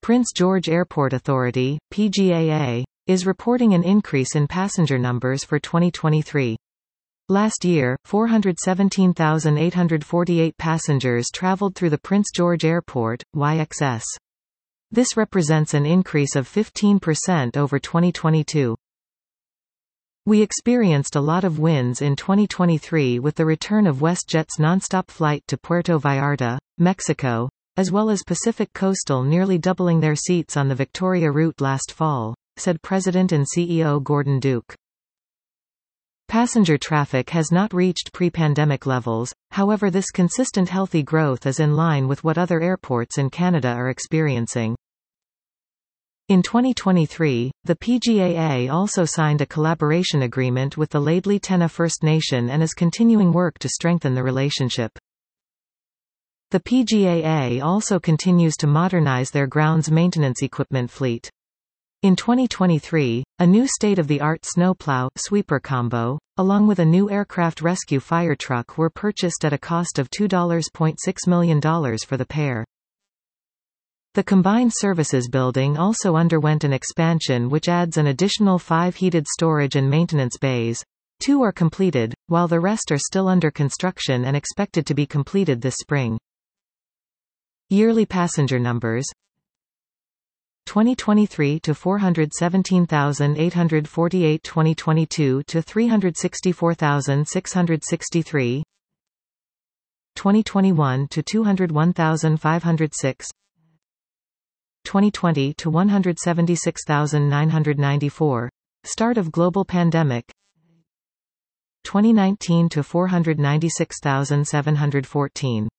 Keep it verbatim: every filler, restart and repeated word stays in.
Prince George Airport Authority, P G A A, is reporting an increase in passenger numbers for twenty twenty-three. Last year, four hundred seventeen thousand eight hundred forty-eight passengers traveled through the Prince George Airport, Y X S. This represents an increase of fifteen percent over twenty twenty-two. We experienced a lot of wins in twenty twenty-three with the return of WestJet's nonstop flight to Puerto Vallarta, Mexico, as well as Pacific Coastal nearly doubling their seats on the Victoria route last fall, said President and C E O Gordon Duke. Passenger traffic has not reached pre-pandemic levels, however this consistent healthy growth is in line with what other airports in Canada are experiencing. In twenty twenty-three, the P G A A also signed a collaboration agreement with the Laidley Tenna First Nation and is continuing work to strengthen the relationship. The P G A A also continues to modernize their grounds maintenance equipment fleet. In twenty twenty-three, a new state-of-the-art snowplow sweeper combo, along with a new aircraft rescue fire truck were purchased at a cost of two point six million dollars for the pair. The Combined Services Building also underwent an expansion which adds an additional five heated storage and maintenance bays. Two are completed, while the rest are still under construction and expected to be completed this spring. Yearly passenger numbers twenty twenty-three to four hundred seventeen thousand eight hundred forty-eight, twenty twenty-two to three hundred sixty-four thousand six hundred sixty-three, twenty twenty-one to two hundred one thousand five hundred six, twenty twenty to one hundred seventy-six thousand nine hundred ninety-four, start of global pandemic, twenty nineteen to four hundred ninety-six thousand seven hundred fourteen.